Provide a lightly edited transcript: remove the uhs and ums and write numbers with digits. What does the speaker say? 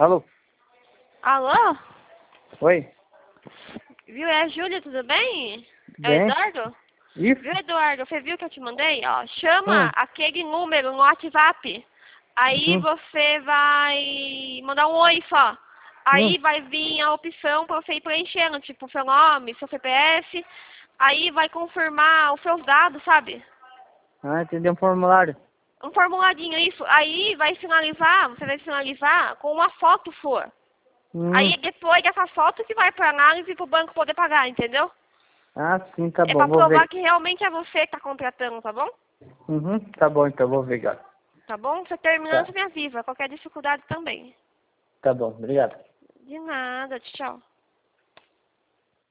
Alô? Alô? Oi? Viu? É a Júlia, tudo bem? É o Bem? Eduardo? Isso? Viu, Eduardo? Você viu que eu te mandei? Ó, chama aquele número no WhatsApp. Aí Hum. você vai mandar um oi só. Hum. Aí vai vir a opção pra você ir preenchendo, tipo, seu nome, seu CPF. Aí vai confirmar os seus dados, sabe? Ah, entendi um formulário. Um formuladinho, isso. Aí vai finalizar, você vai finalizar com uma foto sua. Hum. Aí depois dessa foto que vai pra análise pro banco poder pagar, entendeu? Ah, sim, tá É bom, pra vou provar ver. que realmente é você que tá contratando, tá bom? Uhum, tá bom, então vou ver, cara. Tá bom? Você terminando, Tá, você me avisa. Qualquer dificuldade também. tá bom, obrigado. De nada, tchau.